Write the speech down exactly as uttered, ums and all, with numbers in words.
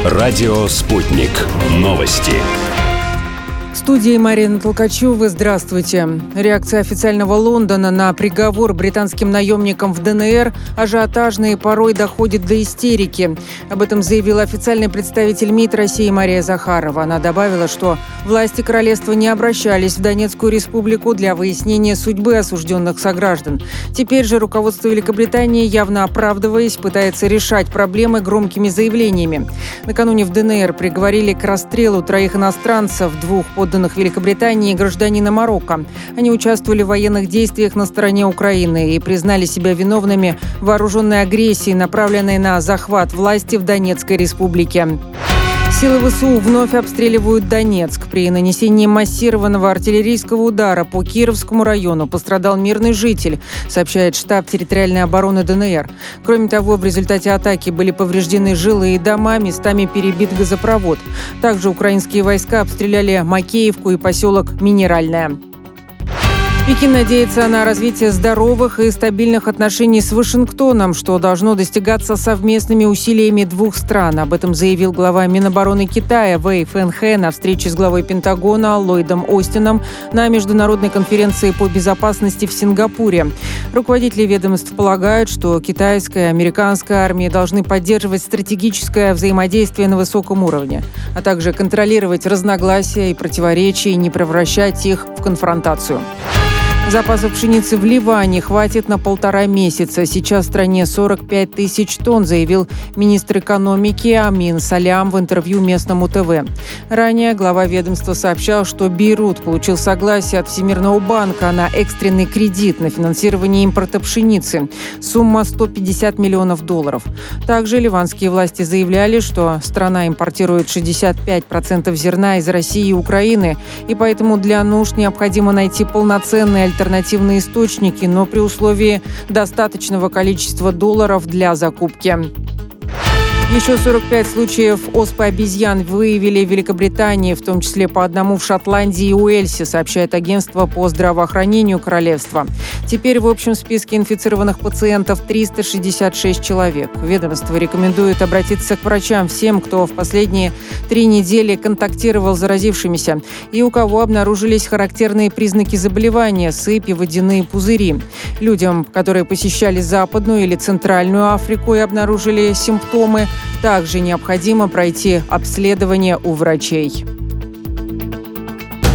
Радио «Спутник». Новости. В студии Марина Толкачева. Здравствуйте. Реакция официального Лондона на приговор британским наемникам в ДНР ажиотажна и порой доходит до истерики. Об этом заявил официальный представитель МИД России Мария Захарова. Она добавила, что власти королевства не обращались в Донецкую республику для выяснения судьбы осужденных сограждан. Теперь же руководство Великобритании, явно оправдываясь, пытается решать проблемы громкими заявлениями. Накануне в ДНР приговорили к расстрелу троих иностранцев, двух подданных Великобритании и гражданина Марокко. Они участвовали в военных действиях на стороне Украины и признали себя виновными в вооруженной агрессии, направленной на захват власти в Донецкой республике. Силы ВСУ вновь обстреливают Донецк. При нанесении массированного артиллерийского удара по Кировскому району пострадал мирный житель, сообщает штаб территориальной обороны ДНР. Кроме того, в результате атаки были повреждены жилые дома, местами перебит газопровод. Также украинские войска обстреляли Макеевку и поселок Минеральное. Пекин надеется на развитие здоровых и стабильных отношений с Вашингтоном, что должно достигаться совместными усилиями двух стран. Об этом заявил глава Минобороны Китая Вэй Фэнхэ на встрече с главой Пентагона Ллойдом Остином на международной конференции по безопасности в Сингапуре. Руководители ведомств полагают, что китайская и американская армии должны поддерживать стратегическое взаимодействие на высоком уровне, а также контролировать разногласия и противоречия и не превращать их в конфронтацию. Запасов пшеницы в Ливане хватит на полтора месяца. Сейчас в стране сорок пять тысяч тонн, заявил министр экономики Амин Салям в интервью местному ТВ. Ранее глава ведомства сообщал, что Бейрут получил согласие от Всемирного банка на экстренный кредит на финансирование импорта пшеницы. Сумма сто пятьдесят миллионов долларов. Также ливанские власти заявляли, что страна импортирует шестьдесят пять процентов зерна из России и Украины, и поэтому для нужд необходимо найти полноценные альтернативные источники, но при условии достаточного количества долларов для закупки. Еще сорок пять случаев оспы обезьян выявили в Великобритании, в том числе по одному в Шотландии и Уэльсе, сообщает агентство по здравоохранению королевства. Теперь в общем списке инфицированных пациентов триста шестьдесят шесть человек. Ведомство рекомендует обратиться к врачам всем, кто в последние три недели контактировал с заразившимися и у кого обнаружились характерные признаки заболевания – сыпь и водяные пузыри. Людям, которые посещали Западную или Центральную Африку и обнаружили симптомы, также необходимо пройти обследование у врачей.